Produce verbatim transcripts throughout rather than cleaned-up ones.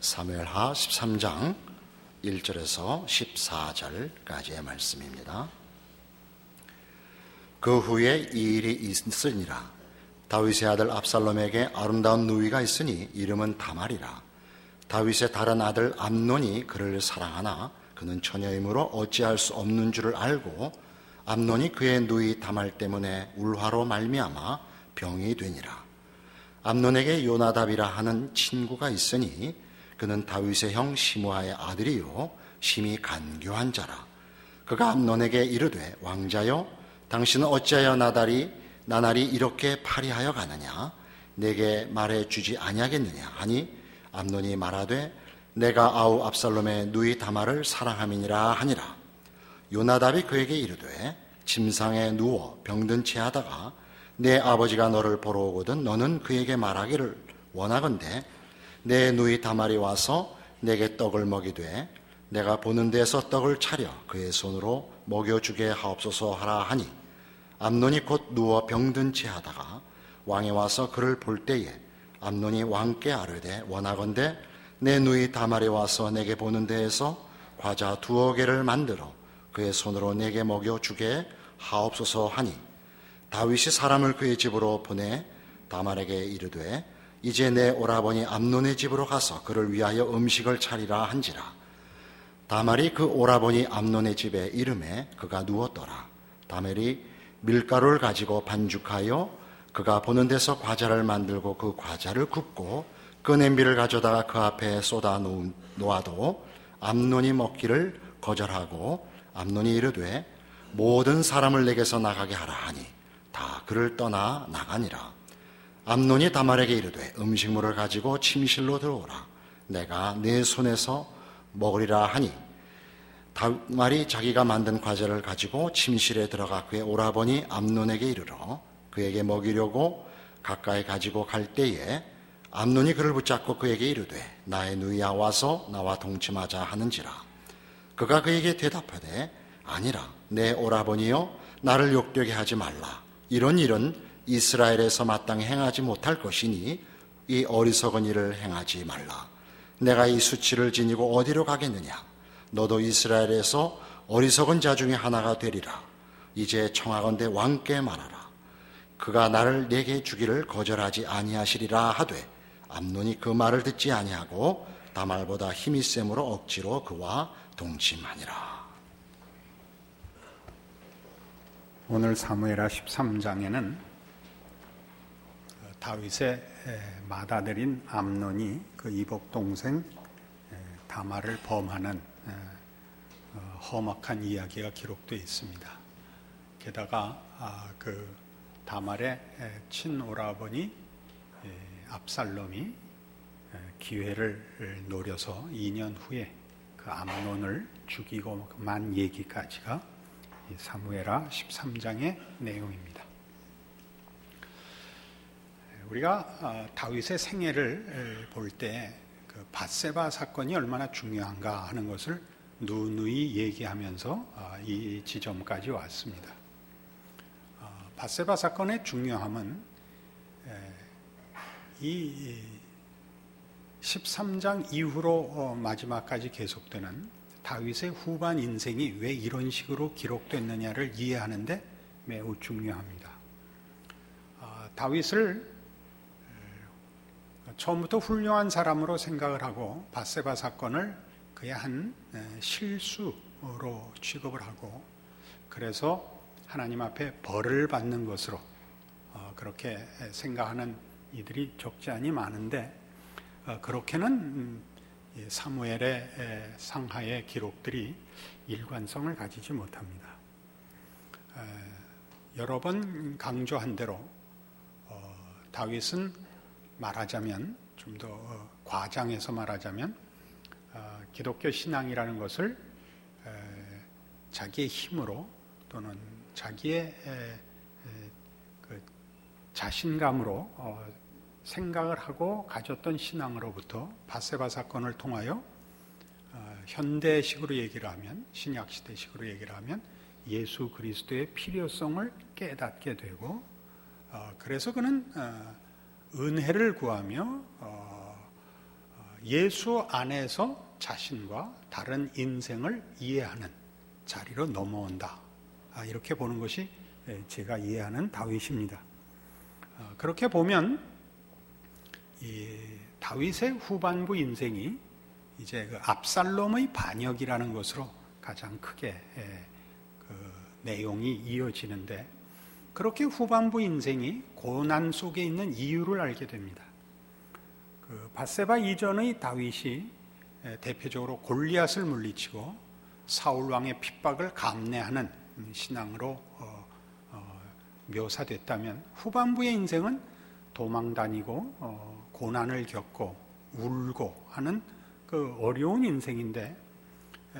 사무엘하 십삼 장 일 절에서 십사 절까지의 말씀입니다. 그 후에 이 일이 있으니라. 다윗의 아들 압살롬에게 아름다운 누이가 있으니 이름은 다말이라. 다윗의 다른 아들 암논이 그를 사랑하나 그는 처녀이므로 어찌할 수 없는 줄을 알고 암논이 그의 누이 다말 때문에 울화로 말미암아 병이 되니라. 암논에게 요나답이라 하는 친구가 있으니 그는 다윗의 형 시므아의 아들이요 심히 간교한 자라. 그가 암논에게 이르되 왕자여 당신은 어찌하여 나달이 나날이 이렇게 파리하여 가느냐 내게 말해주지 아니하겠느냐 하니 암논이 말하되 내가 아우 압살롬의 누이 다말을 사랑함이니라 하니라. 요나답이 그에게 이르되 침상에 누워 병든 채 하다가 내 아버지가 너를 보러 오거든 너는 그에게 말하기를 원하건대 내 누이 다말이 와서 내게 떡을 먹이되 내가 보는 데에서 떡을 차려 그의 손으로 먹여주게 하옵소서 하라 하니 암논이 곧 누워 병든 채 하다가 왕이 와서 그를 볼 때에 암논이 왕께 아뢰되 원하건대 내 누이 다말이 와서 내게 보는 데에서 과자 두어 개를 만들어 그의 손으로 내게 먹여주게 하옵소서 하니 다윗이 사람을 그의 집으로 보내 다말에게 이르되 이제 내 오라버니 암논의 집으로 가서 그를 위하여 음식을 차리라 한지라. 다말이 그 오라버니 암논의 집에 이름에 그가 누웠더라. 다말이 밀가루를 가지고 반죽하여 그가 보는 데서 과자를 만들고 그 과자를 굽고 그 냄비를 가져다가 그 앞에 쏟아 놓아도 암논이 먹기를 거절하고 암논이 이르되 모든 사람을 내게서 나가게 하라 하니 다 그를 떠나 나가니라. 암논이 다말에게 이르되 음식물을 가지고 침실로 들어오라. 내가 내 손에서 먹으리라 하니 다말이 자기가 만든 과자를 가지고 침실에 들어가 그의 오라버니 암논에게 이르러 그에게 먹이려고 가까이 가지고 갈 때에 암논이 그를 붙잡고 그에게 이르되 나의 누이야 와서 나와 동침하자 하는지라. 그가 그에게 대답하되 아니라 내 오라버니여 나를 욕되게 하지 말라. 이런 일은 이스라엘에서 마땅히 행하지 못할 것이니 이 어리석은 일을 행하지 말라. 내가 이 수치를 지니고 어디로 가겠느냐. 너도 이스라엘에서 어리석은 자 중에 하나가 되리라. 이제 청하건대 왕께 말하라. 그가 나를 내게 주기를 거절하지 아니하시리라 하되 암논이 그 말을 듣지 아니하고 다말보다 힘이 셈으로 억지로 그와 동침하니라. 오늘 사무엘하 십삼 장에는 다윗의 맏아들인 암논이 그 이복 동생 다말을 범하는 험악한 이야기가 기록되어 있습니다. 게다가 그 다말의 친오라버니 압살롬이 기회를 노려서 이 년 후에 그 암논을 죽이고 만 얘기까지가 사무엘하 십삼 장의 내용입니다. 우리가 다윗의 생애를 볼 때 그 밧세바 사건이 얼마나 중요한가 하는 것을 누누이 얘기하면서 이 지점까지 왔습니다. 밧세바 사건의 중요함은 이 십삼 장 이후로 마지막까지 계속되는 다윗의 후반 인생이 왜 이런 식으로 기록됐느냐를 이해하는데 매우 중요합니다. 다윗을 처음부터 훌륭한 사람으로 생각을 하고 밧세바 사건을 그의 한 실수로 취급을 하고 그래서 하나님 앞에 벌을 받는 것으로 그렇게 생각하는 이들이 적지 않이 많은데 그렇게는 사무엘의 상하의 기록들이 일관성을 가지지 못합니다. 여러 번 강조한 대로 다윗은 말하자면 좀 더 과장해서 말하자면 기독교 신앙이라는 것을 자기의 힘으로 또는 자기의 자신감으로 생각을 하고 가졌던 신앙으로부터 밧세바 사건을 통하여 현대식으로 얘기를 하면 신약시대식으로 얘기를 하면 예수 그리스도의 필요성을 깨닫게 되고 그래서 그는 은혜를 구하며 예수 안에서 자신과 다른 인생을 이해하는 자리로 넘어온다. 이렇게 보는 것이 제가 이해하는 다윗입니다. 그렇게 보면 이 다윗의 후반부 인생이 이제 그 압살롬의 반역이라는 것으로 가장 크게 그 내용이 이어지는데, 그렇게 후반부 인생이 고난 속에 있는 이유를 알게 됩니다. 그 밧세바 이전의 다윗이 대표적으로 골리앗을 물리치고 사울 왕의 핍박을 감내하는 신앙으로 어, 어, 묘사됐다면, 후반부의 인생은 도망 다니고 어, 고난을 겪고 울고 하는 그 어려운 인생인데, 에,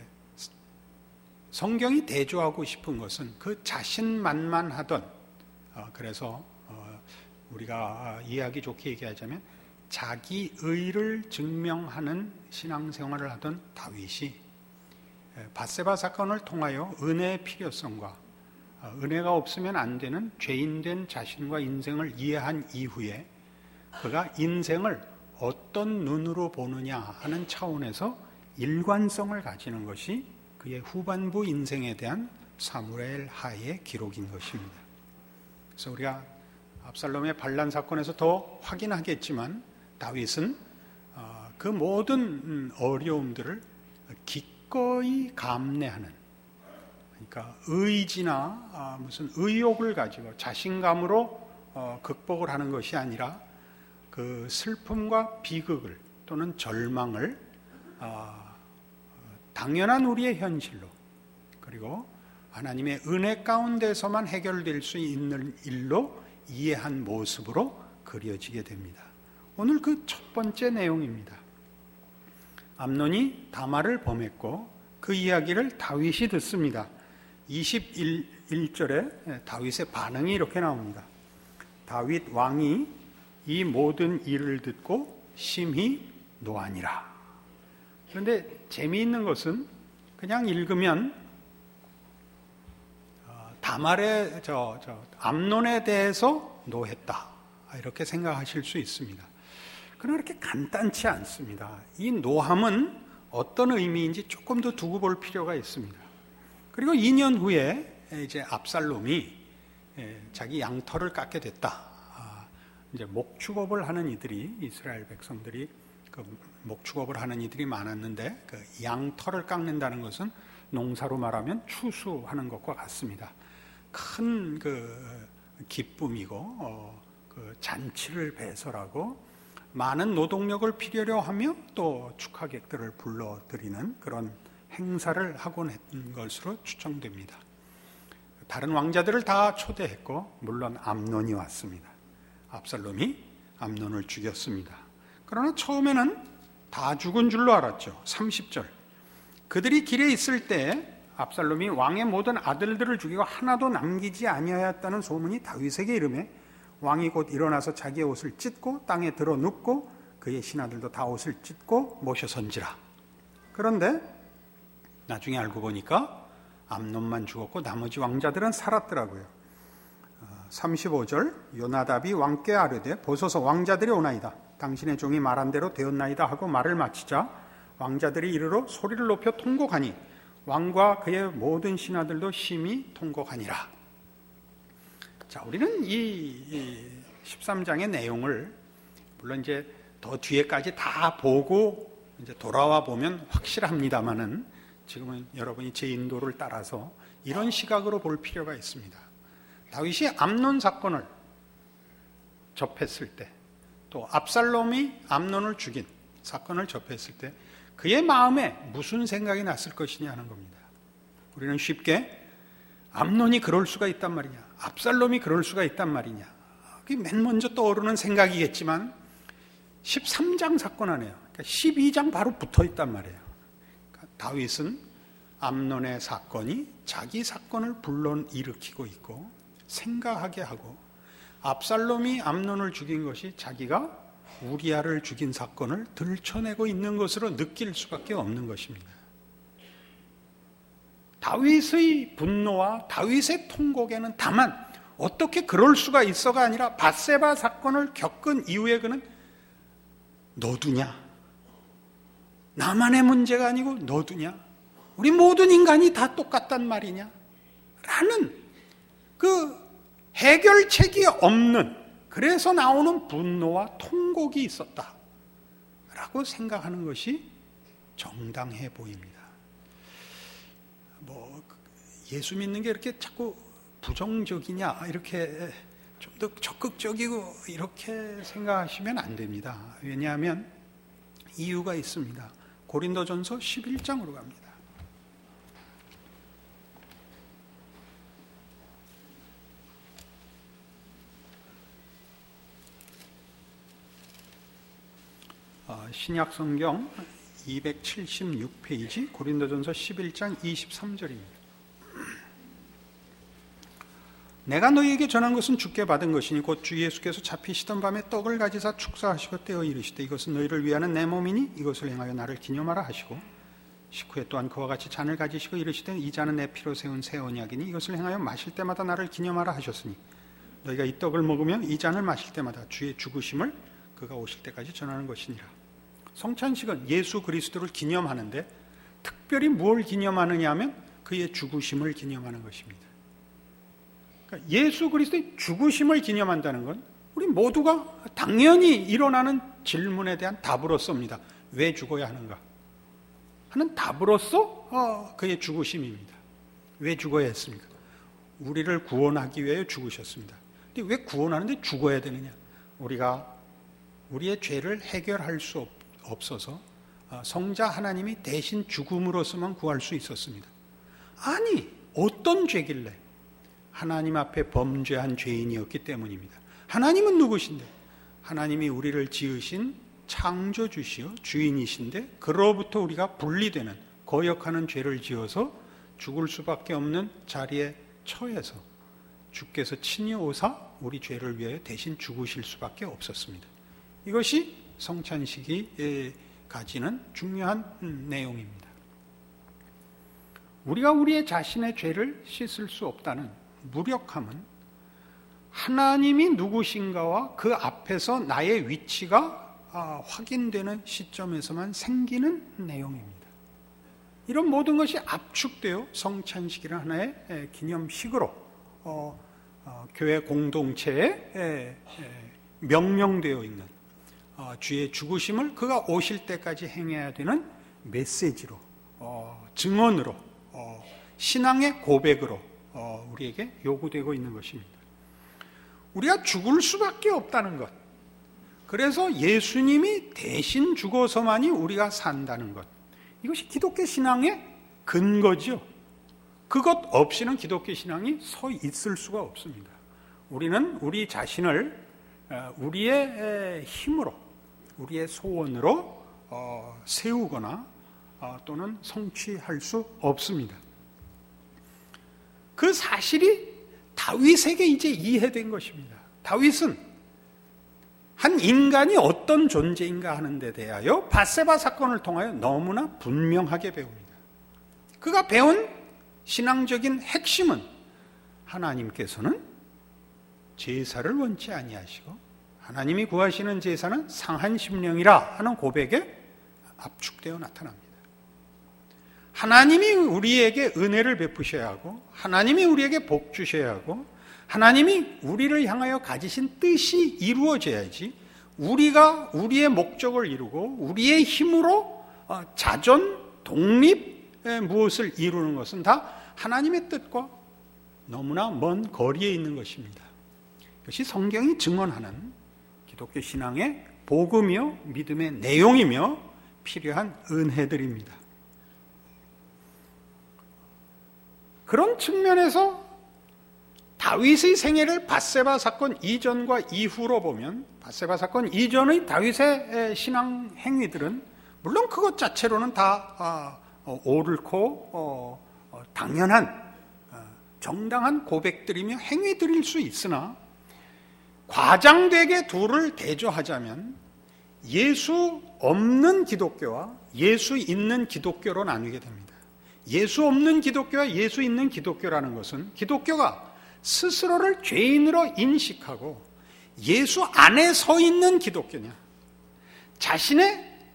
성경이 대조하고 싶은 것은 그 자신만만하던, 어, 그래서 어, 우리가 이해하기 좋게 얘기하자면 자기 의를 증명하는 신앙생활을 하던 다윗이 밧세바 사건을 통하여 은혜의 필요성과 은혜가 없으면 안 되는 죄인된 자신과 인생을 이해한 이후에 그가 인생을 어떤 눈으로 보느냐 하는 차원에서 일관성을 가지는 것이 그의 후반부 인생에 대한 사무엘 하의 기록인 것입니다. 그래서 우리가 압살롬의 반란 사건에서 더 확인하겠지만, 다윗은 그 모든 어려움들을 기꺼이 감내하는, 그러니까 의지나 무슨 의욕을 가지고 자신감으로 극복을 하는 것이 아니라 그 슬픔과 비극을 또는 절망을 당연한 우리의 현실로, 그리고 하나님의 은혜 가운데서만 해결될 수 있는 일로 이해한 모습으로 그려지게 됩니다. 오늘 그 첫 번째 내용입니다. 암논이 다말을 범했고 그 이야기를 다윗이 듣습니다. 이십일 절에 다윗의 반응이 이렇게 나옵니다. 다윗 왕이 이 모든 일을 듣고 심히 노하니라. 그런데 재미있는 것은 그냥 읽으면 다말의 저, 저 암논에 대해서 노했다 이렇게 생각하실 수 있습니다. 그러나 그렇게 간단치 않습니다. 이 노함은 어떤 의미인지 조금 더 두고 볼 필요가 있습니다. 그리고 이 년 후에 이제 압살롬이 자기 양털을 깎게 됐다. 이제 목축업을 하는 이들이, 이스라엘 백성들이 그 목축업을 하는 이들이 많았는데, 그 양털을 깎는다는 것은 농사로 말하면 추수하는 것과 같습니다. 큰 그 기쁨이고 어, 그 잔치를 배설하고 많은 노동력을 필요로 하며 또 축하객들을 불러들이는 그런 행사를 하곤 했던 것으로 추정됩니다. 다른 왕자들을 다 초대했고 물론 암논이 왔습니다. 압살롬이 암논을 죽였습니다. 그러나 처음에는 다 죽은 줄로 알았죠. 삼십 절. 그들이 길에 있을 때 압살롬이 왕의 모든 아들들을 죽이고 하나도 남기지 아니하였다는 소문이 다윗에게 이르매 왕이 곧 일어나서 자기의 옷을 찢고 땅에 들어 눕고 그의 신하들도 다 옷을 찢고 모셔선지라. 그런데 나중에 알고 보니까 암논만 죽었고 나머지 왕자들은 살았더라고요. 삼십오 절. 요나답이 왕께 아뢰되 보소서 왕자들이 오나이다. 당신의 종이 말한 대로 되었나이다 하고 말을 마치자 왕자들이 이르러 소리를 높여 통곡하니 왕과 그의 모든 신하들도 심히 통곡하니라. 자, 우리는 이 십삼 장의 내용을 물론 이제 더 뒤에까지 다 보고 이제 돌아와 보면 확실합니다만은 지금은 여러분이 제 인도를 따라서 이런 시각으로 볼 필요가 있습니다. 다윗이 암논 사건을 접했을 때, 또 압살롬이 암논을 죽인 사건을 접했을 때 그의 마음에 무슨 생각이 났을 것이냐 하는 겁니다. 우리는 쉽게 암논이 그럴 수가 있단 말이냐, 압살롬이 그럴 수가 있단 말이냐, 그게 맨 먼저 떠오르는 생각이겠지만 십삼 장 사건 안에요. 그러니까 십이 장 바로 붙어 있단 말이에요. 그러니까 다윗은 암논의 사건이 자기 사건을 불러일으키고 있고 생각하게 하고, 압살롬이 암논을 죽인 것이 자기가 우리아를 죽인 사건을 들춰내고 있는 것으로 느낄 수밖에 없는 것입니다. 다윗의 분노와 다윗의 통곡에는 다만 어떻게 그럴 수가 있어가 아니라 밧세바 사건을 겪은 이후에 그는 너두냐, 나만의 문제가 아니고 너도냐? 우리 모든 인간이 다 똑같단 말이냐? 라는 그 해결책이 없는, 그래서 나오는 분노와 통곡이 있었다 라고 생각하는 것이 정당해 보입니다. 뭐 예수 믿는 게 이렇게 자꾸 부정적이냐, 이렇게 좀 더 적극적이고 이렇게 생각하시면 안 됩니다. 왜냐하면 이유가 있습니다. 고린도전서 십일 장으로 갑니다. 신약성경 이백칠십육 페이지 고린도전서 십일 장 이십삼 절입니다. 내가 너희에게 전한 것은 주께 받은 것이니 곧 주 예수께서 잡히시던 밤에 떡을 가지사 축사하시고 떼어 이르시되 이것은 너희를 위하는 내 몸이니 이것을 행하여 나를 기념하라 하시고 식후에 또한 그와 같이 잔을 가지시고 이르시되 이 잔은 내 피로 세운 새 언약이니 이것을 행하여 마실 때마다 나를 기념하라 하셨으니 너희가 이 떡을 먹으면 이 잔을 마실 때마다 주의 죽으심을 그가 오실 때까지 전하는 것이니라. 성찬식은 예수 그리스도를 기념하는데 특별히 뭘 기념하느냐 하면 그의 죽으심을 기념하는 것입니다. 그러니까 예수 그리스도의 죽으심을 기념한다는 건 우리 모두가 당연히 일어나는 질문에 대한 답으로서입니다. 왜 죽어야 하는가 하는 답으로서 그의 죽으심입니다. 왜 죽어야 했습니까? 우리를 구원하기 위해 죽으셨습니다. 근데 왜 구원하는데 죽어야 되느냐? 우리가 우리의 죄를 해결할 수 없 없어서 성자 하나님이 대신 죽음으로서만 구할 수 있었습니다. 아니, 어떤 죄길래? 하나님 앞에 범죄한 죄인이었기 때문입니다. 하나님은 누구신데? 하나님이 우리를 지으신 창조주시요 주인이신데 그로부터 우리가 분리되는 거역하는 죄를 지어서 죽을 수밖에 없는 자리에 처해서 주께서 친히 오사 우리 죄를 위해 대신 죽으실 수밖에 없었습니다. 이것이 성찬식이 가지는 중요한 내용입니다. 우리가 우리의 자신의 죄를 씻을 수 없다는 무력함은 하나님이 누구신가와 그 앞에서 나의 위치가 확인되는 시점에서만 생기는 내용입니다. 이런 모든 것이 압축되어 성찬식이라는 하나의 기념식으로 어, 어, 교회 공동체에 명명되어 있는 어, 주의 죽으심을 그가 오실 때까지 행해야 되는 메시지로, 어, 증언으로, 어, 신앙의 고백으로 어, 우리에게 요구되고 있는 것입니다. 우리가 죽을 수밖에 없다는 것, 그래서 예수님이 대신 죽어서만이 우리가 산다는 것, 이것이 기독교 신앙의 근거죠. 그것 없이는 기독교 신앙이 서 있을 수가 없습니다. 우리는 우리 자신을 우리의 힘으로, 우리의 소원으로 세우거나 또는 성취할 수 없습니다. 그 사실이 다윗에게 이제 이해된 것입니다. 다윗은 한 인간이 어떤 존재인가 하는 데 대하여 밧세바 사건을 통하여 너무나 분명하게 배웁니다. 그가 배운 신앙적인 핵심은 하나님께서는 제사를 원치 아니하시고 하나님이 구하시는 제사는 상한 심령이라 하는 고백에 압축되어 나타납니다. 하나님이 우리에게 은혜를 베푸셔야 하고 하나님이 우리에게 복 주셔야 하고 하나님이 우리를 향하여 가지신 뜻이 이루어져야지 우리가 우리의 목적을 이루고 우리의 힘으로 자존, 독립 무엇을 이루는 것은 다 하나님의 뜻과 너무나 먼 거리에 있는 것입니다. 이것이 성경이 증언하는 기독교 신앙의 복음이요 믿음의 내용이며 필요한 은혜들입니다. 그런 측면에서 다윗의 생애를 밧세바 사건 이전과 이후로 보면 밧세바 사건 이전의 다윗의 신앙 행위들은 물론 그것 자체로는 다 옳고 당연한 정당한 고백들이며 행위들일 수 있으나 과장되게 둘을 대조하자면 예수 없는 기독교와 예수 있는 기독교로 나뉘게 됩니다. 예수 없는 기독교와 예수 있는 기독교라는 것은 기독교가 스스로를 죄인으로 인식하고 예수 안에 서 있는 기독교냐, 자신의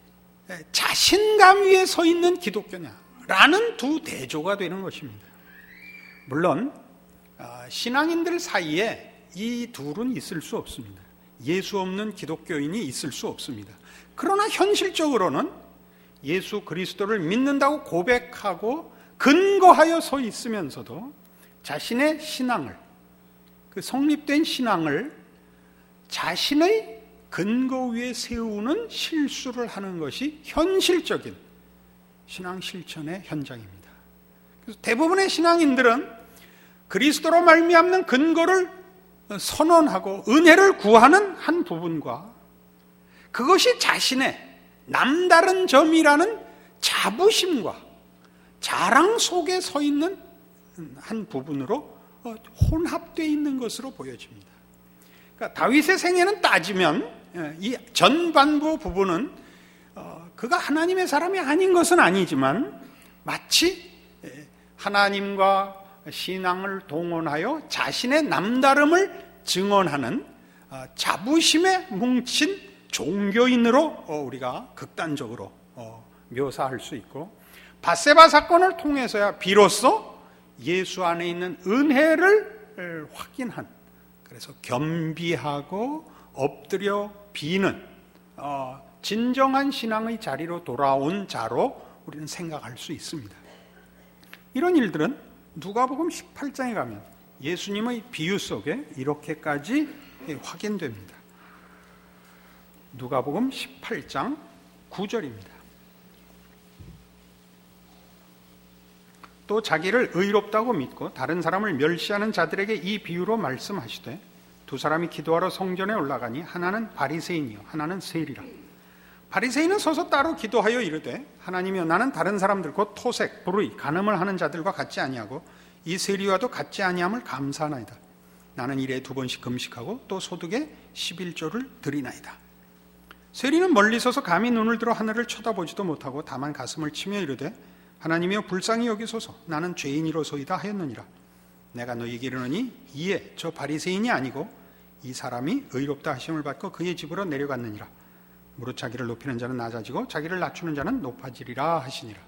자신감 위에 서 있는 기독교냐라는 두 대조가 되는 것입니다. 물론 신앙인들 사이에 이 둘은 있을 수 없습니다. 예수 없는 기독교인이 있을 수 없습니다. 그러나 현실적으로는 예수 그리스도를 믿는다고 고백하고 근거하여 서 있으면서도 자신의 신앙을, 그 성립된 신앙을 자신의 근거 위에 세우는 실수를 하는 것이 현실적인 신앙 실천의 현장입니다. 그래서 대부분의 신앙인들은 그리스도로 말미암는 근거를 선언하고 은혜를 구하는 한 부분과 그것이 자신의 남다른 점이라는 자부심과 자랑 속에 서 있는 한 부분으로 혼합되어 있는 것으로 보여집니다. 그러니까 다윗의 생애는 따지면 이 전반부 부분은 그가 하나님의 사람이 아닌 것은 아니지만 마치 하나님과 신앙을 동원하여 자신의 남다름을 증언하는 자부심에 뭉친 종교인으로 우리가 극단적으로 묘사할 수 있고, 밧세바 사건을 통해서야 비로소 예수 안에 있는 은혜를 확인한, 그래서 겸비하고 엎드려 비는 진정한 신앙의 자리로 돌아온 자로 우리는 생각할 수 있습니다. 이런 일들은 누가복음 십팔 장에 가면 예수님의 비유 속에 이렇게까지 확인됩니다. 누가복음 십팔 장 구 절입니다. 또 자기를 의롭다고 믿고 다른 사람을 멸시하는 자들에게 이 비유로 말씀하시되, 두 사람이 기도하러 성전에 올라가니 하나는 바리새인이요 하나는 세리라. 바리새인은 서서 따로 기도하여 이르되, 하나님이여 나는 다른 사람들 곧 토색, 불의, 간음을 하는 자들과 같지 아니하고 이 세리와도 같지 아니함을 감사하나이다. 나는 일에 두 번씩 금식하고 또 소득에 십일조를 드리나이다. 세리는 멀리 서서 감히 눈을 들어 하늘을 쳐다보지도 못하고 다만 가슴을 치며 이르되, 하나님이여 불쌍히 여기소서, 나는 죄인이로소이다 하였느니라. 내가 너희에게 이르노니 이에 저 바리새인이 아니고 이 사람이 의롭다 하심을 받고 그의 집으로 내려갔느니라. 무릇 자기를 높이는 자는 낮아지고 자기를 낮추는 자는 높아지리라 하시니라.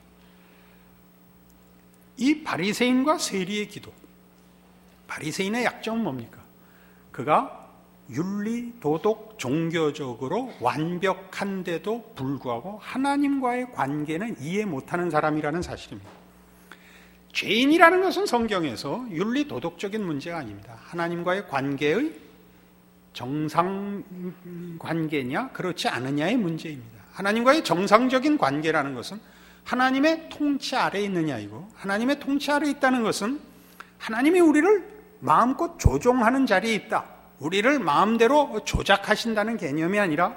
이 바리새인과 세리의 기도, 바리새인의 약점은 뭡니까? 그가 윤리, 도덕, 종교적으로 완벽한데도 불구하고 하나님과의 관계는 이해 못하는 사람이라는 사실입니다. 죄인이라는 것은 성경에서 윤리, 도덕적인 문제가 아닙니다. 하나님과의 관계의 정상 관계냐 그렇지 않느냐의 문제입니다. 하나님과의 정상적인 관계라는 것은 하나님의 통치 아래에 있느냐이고, 하나님의 통치 아래에 있다는 것은 하나님이 우리를 마음껏 조종하는 자리에 있다, 우리를 마음대로 조작하신다는 개념이 아니라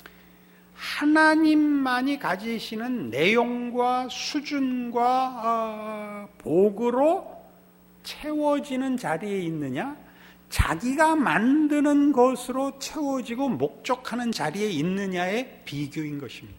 하나님만이 가지시는 내용과 수준과 복으로 채워지는 자리에 있느냐, 자기가 만드는 것으로 채워지고 목적하는 자리에 있느냐의 비교인 것입니다.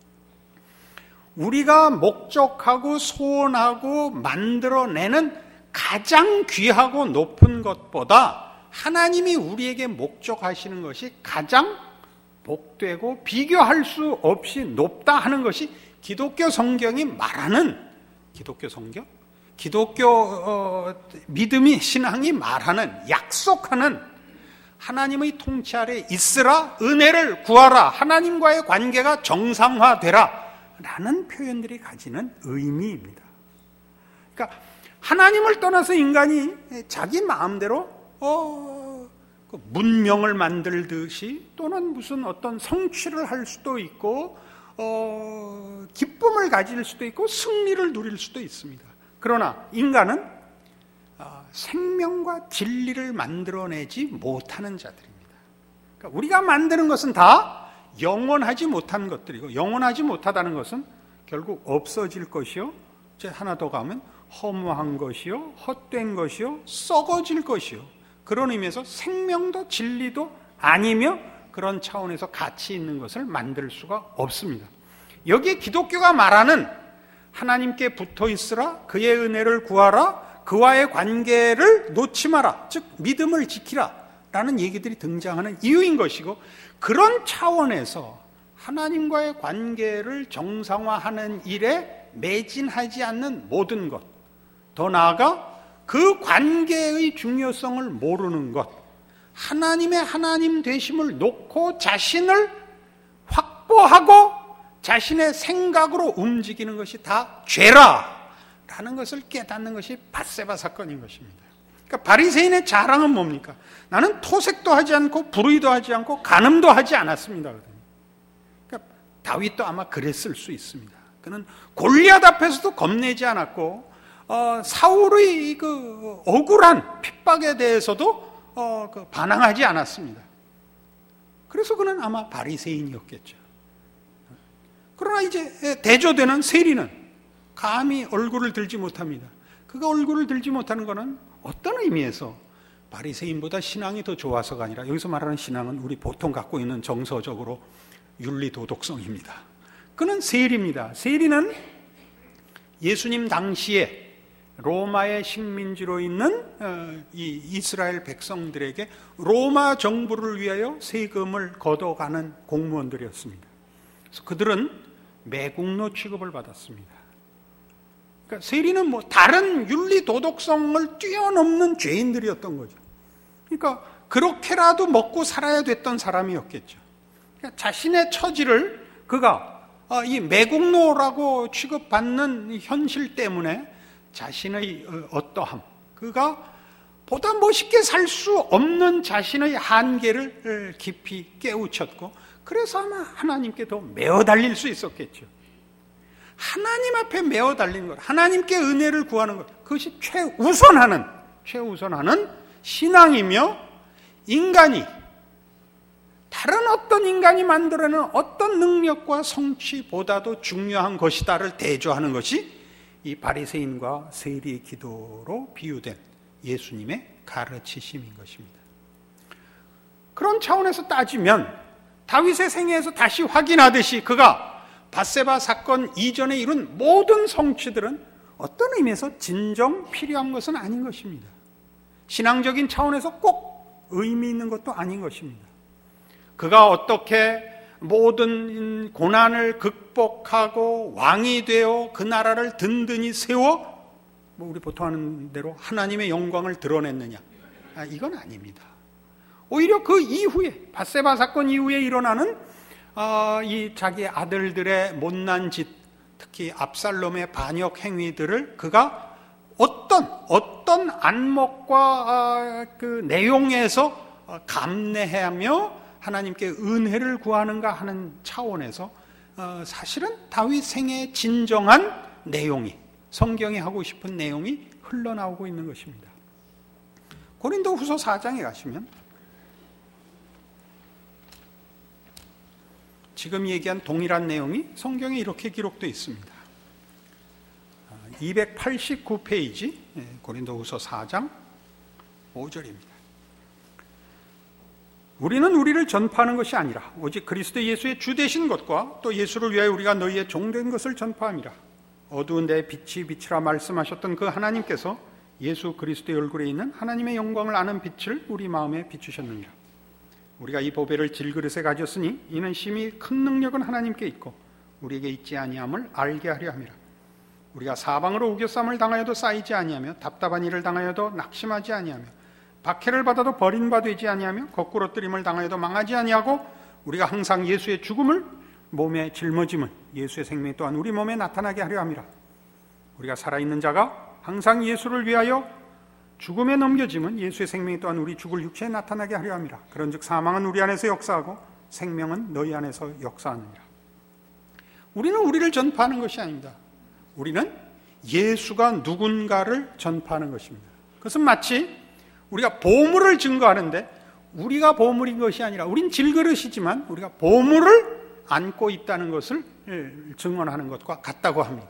우리가 목적하고 소원하고 만들어내는 가장 귀하고 높은 것보다 하나님이 우리에게 목적하시는 것이 가장 복되고 비교할 수 없이 높다 하는 것이 기독교 성경이 말하는, 기독교 성경? 기독교 어, 믿음이, 신앙이 말하는, 약속하는 하나님의 통치 아래 있으라, 은혜를 구하라, 하나님과의 관계가 정상화되라 라는 표현들이 가지는 의미입니다. 그러니까 하나님을 떠나서 인간이 자기 마음대로 어, 그 문명을 만들듯이 또는 무슨 어떤 성취를 할 수도 있고 어, 기쁨을 가질 수도 있고 승리를 누릴 수도 있습니다. 그러나 인간은 어, 생명과 진리를 만들어내지 못하는 자들입니다. 그러니까 우리가 만드는 것은 다 영원하지 못한 것들이고, 영원하지 못하다는 것은 결국 없어질 것이요, 이제 하나 더 가면 허무한 것이요, 헛된 것이요, 썩어질 것이요, 그런 의미에서 생명도 진리도 아니며 그런 차원에서 가치 있는 것을 만들 수가 없습니다. 여기에 기독교가 말하는 하나님께 붙어 있으라, 그의 은혜를 구하라, 그와의 관계를 놓지 마라, 즉 믿음을 지키라 라는 얘기들이 등장하는 이유인 것이고, 그런 차원에서 하나님과의 관계를 정상화하는 일에 매진하지 않는 모든 것, 더 나아가 그 관계의 중요성을 모르는 것, 하나님의 하나님 되심을 놓고 자신을 확보하고 자신의 생각으로 움직이는 것이 다 죄라라는 것을 깨닫는 것이 밧세바 사건인 것입니다. 그러니까 바리새인의 자랑은 뭡니까? 나는 토색도 하지 않고 불의도 하지 않고 간음도 하지 않았습니다. 그러니까 다윗도 아마 그랬을 수 있습니다. 그는 골리앗 앞에서도 겁내지 않았고 어, 사울의 그 억울한 핍박에 대해서도 어, 그 반항하지 않았습니다. 그래서 그는 아마 바리새인이었겠죠. 그러나 이제 대조되는 세리는 감히 얼굴을 들지 못합니다. 그가 얼굴을 들지 못하는 것은 어떤 의미에서 바리새인보다 신앙이 더 좋아서가 아니라, 여기서 말하는 신앙은 우리 보통 갖고 있는 정서적으로 윤리 도덕성입니다. 그는 세리입니다. 세리는 예수님 당시에 로마의 식민지로 있는 이 이스라엘 백성들에게 로마 정부를 위하여 세금을 걷어가는 공무원들이었습니다. 그래서 그들은 매국노 취급을 받았습니다. 그러니까 세리는 뭐 다른 윤리 도덕성을 뛰어넘는 죄인들이었던 거죠. 그러니까 그렇게라도 먹고 살아야 됐던 사람이었겠죠. 그러니까 자신의 처지를 그가 이 매국노라고 취급받는 현실 때문에 자신의 어떠함, 그가 보다 멋있게 살 수 없는 자신의 한계를 깊이 깨우쳤고, 그래서 아마 하나님께 더 메어 달릴 수 있었겠죠. 하나님 앞에 메어 달리는 것, 하나님께 은혜를 구하는 것, 그것이 최우선하는 최우선하는 신앙이며, 인간이 다른 어떤 인간이 만들어내는 어떤 능력과 성취보다도 중요한 것이다를 대조하는 것이 이 바리새인과 세리의 기도로 비유된 예수님의 가르치심인 것입니다. 그런 차원에서 따지면 다윗의 생애에서 다시 확인하듯이 그가 밧세바 사건 이전에 이룬 모든 성취들은 어떤 의미에서 진정 필요한 것은 아닌 것입니다. 신앙적인 차원에서 꼭 의미 있는 것도 아닌 것입니다. 그가 어떻게 모든 고난을 극복하고 왕이 되어 그 나라를 든든히 세워 뭐 우리 보통 하는 대로 하나님의 영광을 드러냈느냐, 아, 이건 아닙니다. 오히려 그 이후에 밧세바 사건 이후에 일어나는 어, 이 자기 아들들의 못난 짓, 특히 압살롬의 반역 행위들을 그가 어떤 어떤 안목과 어, 그 내용에서 어, 감내하며 하나님께 은혜를 구하는가 하는 차원에서 어, 사실은 다윗 생애의 진정한 내용이, 성경이 하고 싶은 내용이 흘러나오고 있는 것입니다. 고린도후서 사 장에 가시면 지금 얘기한 동일한 내용이 성경에 이렇게 기록되어 있습니다. 이백팔십구 페이지 고린도후서 사 장 오 절입니다. 우리는 우리를 전파하는 것이 아니라 오직 그리스도 예수의 주 되신 것과 또 예수를 위하여 우리가 너희의 종된 것을 전파함이라. 어두운 데에 빛이 빛이라 말씀하셨던 그 하나님께서 예수 그리스도의 얼굴에 있는 하나님의 영광을 아는 빛을 우리 마음에 비추셨느니라. 우리가 이 보배를 질그릇에 가졌으니 이는 심히 큰 능력은 하나님께 있고 우리에게 있지 아니함을 알게 하려 함이라. 우리가 사방으로 우겨쌈을 당하여도 쌓이지 아니하며 답답한 일을 당하여도 낙심하지 아니하며 박해를 받아도 버림바 되지 아니하며 거꾸로 뜨림을 당하여도 망하지 아니하고 우리가 항상 예수의 죽음을 몸에 짊어짐은 예수의 생명 또한 우리 몸에 나타나게 하려 함이라. 우리가 살아있는 자가 항상 예수를 위하여 죽음에 넘겨짐은 예수의 생명이 또한 우리 죽을 육체에 나타나게 하려 함이라. 그런즉 사망은 우리 안에서 역사하고 생명은 너희 안에서 역사하느니라. 우리는 우리를 전파하는 것이 아닙니다. 우리는 예수가 누군가를 전파하는 것입니다. 그것은 마치 우리가 보물을 증거하는데 우리가 보물인 것이 아니라 우린 질그릇이지만 우리가 보물을 안고 있다는 것을 증언하는 것과 같다고 합니다.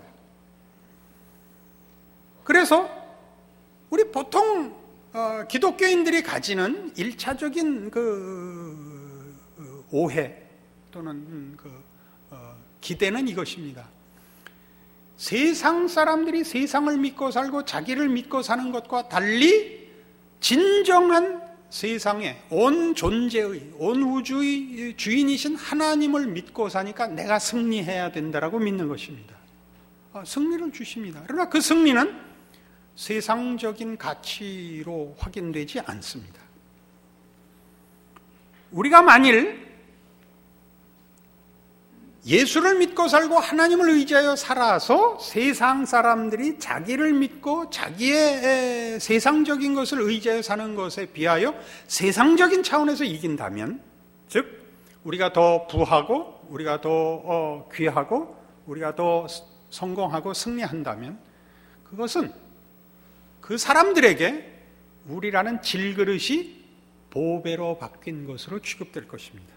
그래서 우리 보통 어, 기독교인들이 가지는 일차적인 그 오해 또는 그 어, 기대는 이것입니다. 세상 사람들이 세상을 믿고 살고 자기를 믿고 사는 것과 달리 진정한 세상에 온 존재의, 온 우주의 주인이신 하나님을 믿고 사니까 내가 승리해야 된다라고 믿는 것입니다. 승리를 주십니다. 그러나 그 승리는 세상적인 가치로 확인되지 않습니다. 우리가 만일 예수를 믿고 살고 하나님을 의지하여 살아서 세상 사람들이 자기를 믿고 자기의 세상적인 것을 의지하여 사는 것에 비하여 세상적인 차원에서 이긴다면, 즉 우리가 더 부하고 우리가 더 귀하고 우리가 더 성공하고 승리한다면, 그것은 그 사람들에게 우리라는 질그릇이 보배로 바뀐 것으로 취급될 것입니다.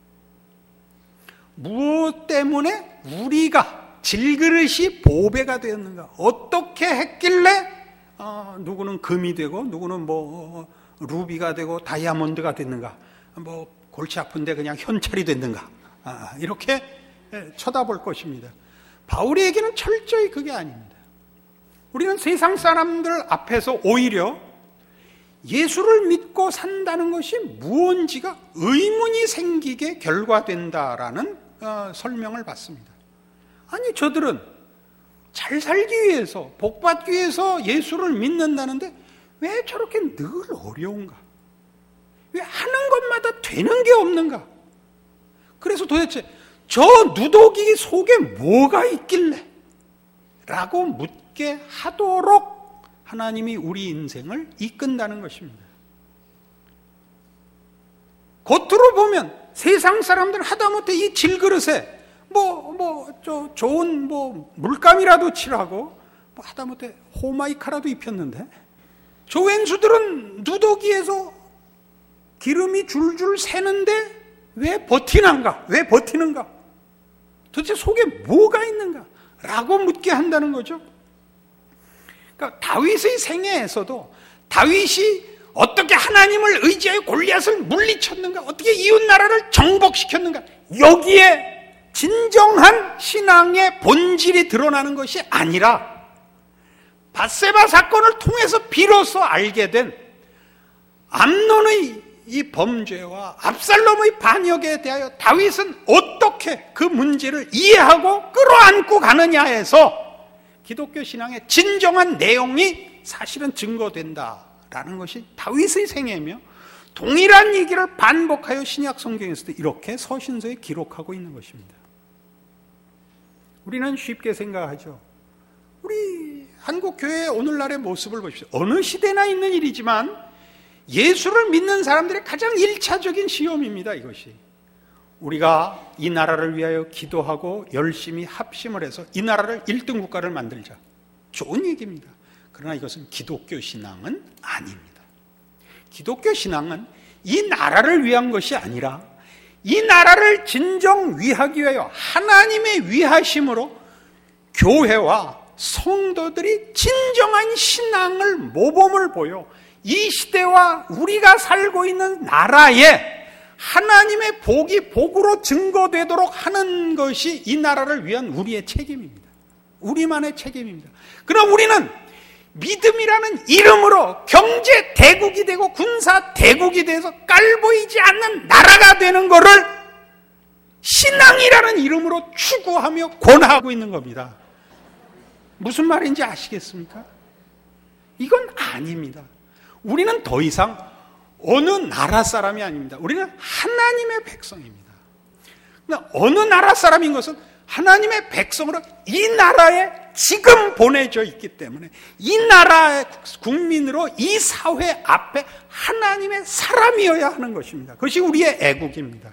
무엇 때문에 우리가 질그릇이 보배가 되었는가? 어떻게 했길래 어, 누구는 금이 되고 누구는 뭐 루비가 되고 다이아몬드가 됐는가? 뭐 골치 아픈데 그냥 현찰이 됐는가? 아, 이렇게 쳐다볼 것입니다. 바울의 얘기는 철저히 그게 아닙니다. 우리는 세상 사람들 앞에서 오히려 예수를 믿고 산다는 것이 무언지가 의문이 생기게 결과된다라는 어, 설명을 받습니다. 아니, 저들은 잘 살기 위해서, 복받기 위해서 예수를 믿는다는데 왜 저렇게 늘 어려운가? 왜 하는 것마다 되는 게 없는가? 그래서 도대체 저 누더기 속에 뭐가 있길래? 라고 묻게 하도록 하나님이 우리 인생을 이끈다는 것입니다. 겉으로 보면 세상 사람들 하다못해 이 질그릇에 뭐, 뭐, 저, 좋은 뭐, 물감이라도 칠하고, 뭐 하다못해 호마이카라도 입혔는데, 조웬수들은 누더기에서 기름이 줄줄 새는데 왜 버티는가? 왜 버티는가? 도대체 속에 뭐가 있는가? 라고 묻게 한다는 거죠. 그러니까 다윗의 생애에서도 다윗이 어떻게 하나님을 의지하여 골리앗을 물리쳤는가? 어떻게 이웃 나라를 정복시켰는가? 여기에 진정한 신앙의 본질이 드러나는 것이 아니라 밧세바 사건을 통해서 비로소 알게 된 암논의 이 범죄와 압살롬의 반역에 대하여 다윗은 어떻게 그 문제를 이해하고 끌어안고 가느냐에서 기독교 신앙의 진정한 내용이 사실은 증거된다라는 것이 다윗의 생애며, 동일한 얘기를 반복하여 신약 성경에서도 이렇게 서신서에 기록하고 있는 것입니다. 우리는 쉽게 생각하죠. 우리 한국교회의 오늘날의 모습을 보십시오. 어느 시대나 있는 일이지만 예수를 믿는 사람들의 가장 일차적인 시험입니다. 이것이 우리가 이 나라를 위하여 기도하고 열심히 합심을 해서 이 나라를 일 등 국가를 만들자, 좋은 얘기입니다. 그러나 이것은 기독교 신앙은 아닙니다. 기독교 신앙은 이 나라를 위한 것이 아니라 이 나라를 진정 위하기 위하여 하나님의 위하심으로 교회와 성도들이 진정한 신앙을 모범을 보여 이 시대와 우리가 살고 있는 나라에 하나님의 복이 복으로 증거되도록 하는 것이 이 나라를 위한 우리의 책임입니다. 우리만의 책임입니다. 그럼 우리는 믿음이라는 이름으로 경제 대국이 되고 군사 대국이 돼서 깔보이지 않는 나라가 되는 것을 신앙이라는 이름으로 추구하며 권하고 있는 겁니다. 무슨 말인지 아시겠습니까? 이건 아닙니다. 우리는 더 이상 어느 나라 사람이 아닙니다. 우리는 하나님의 백성입니다. 그러나 어느 나라 사람인 것은 하나님의 백성으로 이 나라에 지금 보내져 있기 때문에 이 나라의 국민으로 이 사회 앞에 하나님의 사람이어야 하는 것입니다. 그것이 우리의 애국입니다.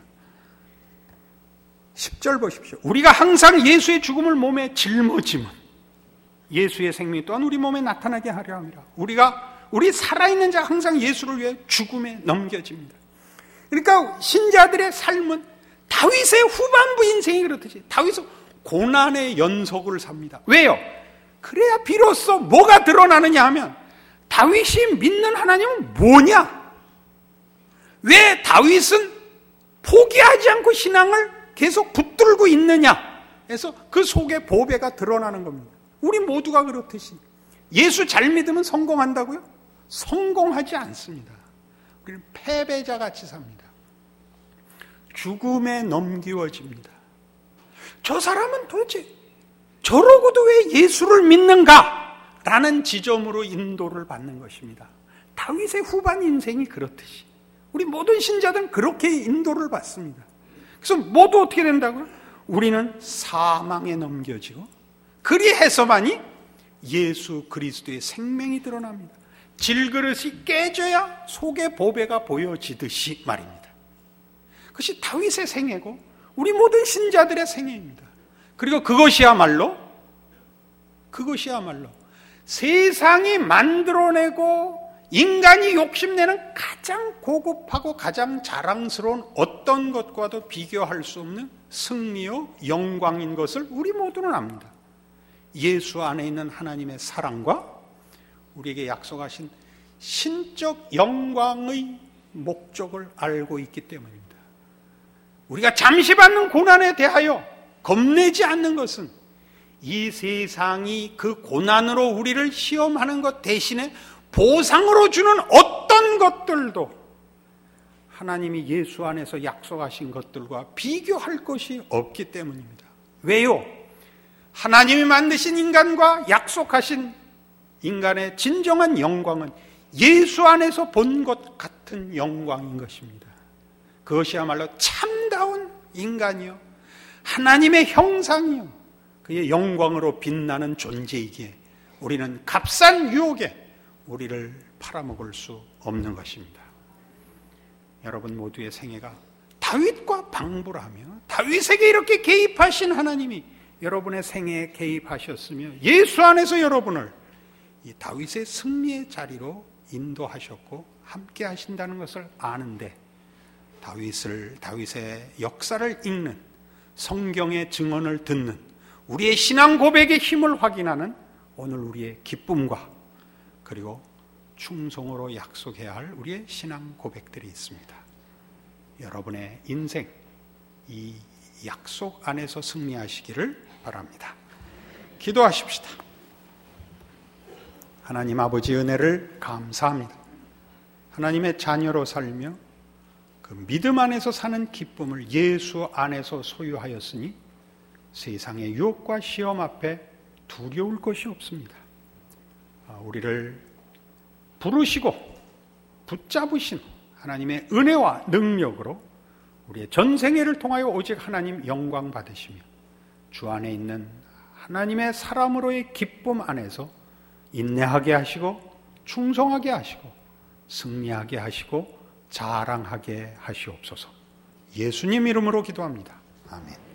십 절 보십시오. 우리가 항상 예수의 죽음을 몸에 짊어지면 예수의 생명이 또한 우리 몸에 나타나게 하려 함이라. 우리가 우리 살아있는 자 항상 예수를 위해 죽음에 넘겨집니다. 그러니까 신자들의 삶은 다윗의 후반부 인생이 그렇듯이 다윗은 고난의 연속을 삽니다. 왜요? 그래야 비로소 뭐가 드러나느냐 하면 다윗이 믿는 하나님은 뭐냐? 왜 다윗은 포기하지 않고 신앙을 계속 붙들고 있느냐? 해서 그 속에 보배가 드러나는 겁니다. 우리 모두가 그렇듯이 예수 잘 믿으면 성공한다고요? 성공하지 않습니다. 우리는 패배자같이 삽니다. 죽음에 넘기워집니다. 저 사람은 도대체 저러고도 왜 예수를 믿는가? 라는 지점으로 인도를 받는 것입니다. 다윗의 후반 인생이 그렇듯이 우리 모든 신자들은 그렇게 인도를 받습니다. 그래서 모두 어떻게 된다고요? 우리는 사망에 넘겨지고 그리해서만이 예수 그리스도의 생명이 드러납니다. 질그릇이 깨져야 속의 보배가 보여지듯이 말입니다. 그것이 다윗의 생애고 우리 모든 신자들의 생애입니다. 그리고 그것이야말로 그것이야말로 세상이 만들어내고 인간이 욕심내는 가장 고급하고 가장 자랑스러운 어떤 것과도 비교할 수 없는 승리요 영광인 것을 우리 모두는 압니다. 예수 안에 있는 하나님의 사랑과 우리에게 약속하신 신적 영광의 목적을 알고 있기 때문입니다. 우리가 잠시 받는 고난에 대하여 겁내지 않는 것은 이 세상이 그 고난으로 우리를 시험하는 것 대신에 보상으로 주는 어떤 것들도 하나님이 예수 안에서 약속하신 것들과 비교할 것이 없기 때문입니다. 왜요? 하나님이 만드신 인간과 약속하신 인간의 진정한 영광은 예수 안에서 본 것 같은 영광인 것입니다. 그것이야말로 참다운 인간이요 하나님의 형상이요 그의 영광으로 빛나는 존재이기에 우리는 값싼 유혹에 우리를 팔아먹을 수 없는 것입니다. 여러분 모두의 생애가 다윗과 방불하며 다윗에게 이렇게 개입하신 하나님이 여러분의 생애에 개입하셨으며 예수 안에서 여러분을 이 다윗의 승리의 자리로 인도하셨고 함께 하신다는 것을 아는데 다윗을 다윗의 역사를 읽는 성경의 증언을 듣는 우리의 신앙 고백의 힘을 확인하는 오늘 우리의 기쁨과 그리고 충성으로 약속해야 할 우리의 신앙 고백들이 있습니다. 여러분의 인생 이 약속 안에서 승리하시기를 바랍니다. 기도하십시다. 하나님 아버지 은혜를 감사합니다. 하나님의 자녀로 살며 그 믿음 안에서 사는 기쁨을 예수 안에서 소유하였으니 세상의 유혹과 시험 앞에 두려울 것이 없습니다. 우리를 부르시고 붙잡으신 하나님의 은혜와 능력으로 우리의 전생애를 통하여 오직 하나님 영광 받으시며 주 안에 있는 하나님의 사람으로의 기쁨 안에서 인내하게 하시고 충성하게 하시고 승리하게 하시고 자랑하게 하시옵소서. 예수님 이름으로 기도합니다. 아멘.